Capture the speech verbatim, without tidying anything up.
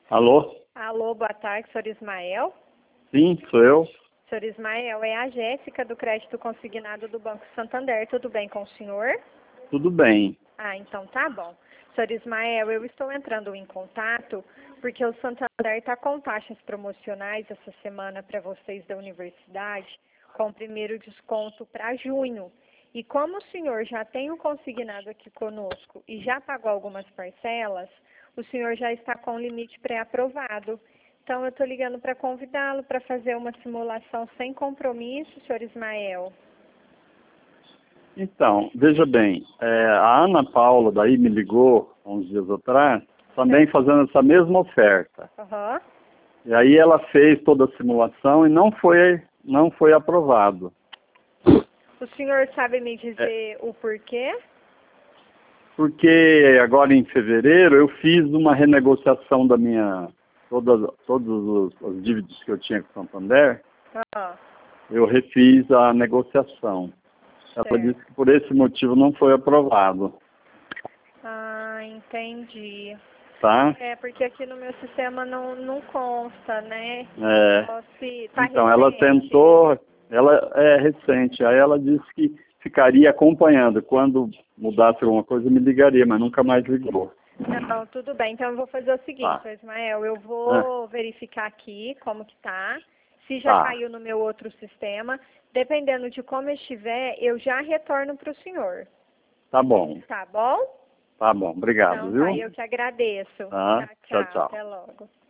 Alô? Alô, boa tarde, senhor Ismael. Sim, sou eu. Senhor Ismael, é a Jéssica do crédito consignado do Banco Santander. Tudo bem com o senhor? Tudo bem. Ah, então tá bom. Senhor Ismael, eu estou entrando em contato porque o Santander está com taxas promocionais essa semana para vocês da universidade, com o primeiro desconto para junho. E como o senhor já tem o consignado aqui conosco e já pagou algumas parcelas, o senhor já está com o limite pré-aprovado. Então, eu estou ligando para convidá-lo para fazer uma simulação sem compromisso, senhor Ismael. Então, veja bem, é, a Ana Paula daí me ligou uns dias atrás, também fazendo essa mesma oferta. Uhum. E aí ela fez toda a simulação e não foi, não foi aprovado. O senhor sabe me dizer É. o porquê? Porque agora em fevereiro eu fiz uma renegociação da minha, todas, todas os, as dívidas que eu tinha com o Santander, Uhum. eu refiz a negociação. Ela Certo. disse que por esse motivo não foi aprovado. Ah, entendi. Tá? É, porque aqui no meu sistema não, não consta, né? É, Só se tá então, ela recente. tentou, ela é recente, aí ela disse que ficaria acompanhando. Quando mudasse alguma coisa, me ligaria, mas nunca mais ligou. Não, tudo bem. Então eu vou fazer o seguinte, Tá. senhor Ismael, eu É, vou verificar aqui como que tá. Se já tá, caiu no meu outro sistema, dependendo de como estiver, eu já retorno para o senhor. tá bom, Tá bom? tá bom, obrigado, Então tá, viu? eu que agradeço. Tá, Tchau, tchau, tchau. tchau. Até logo.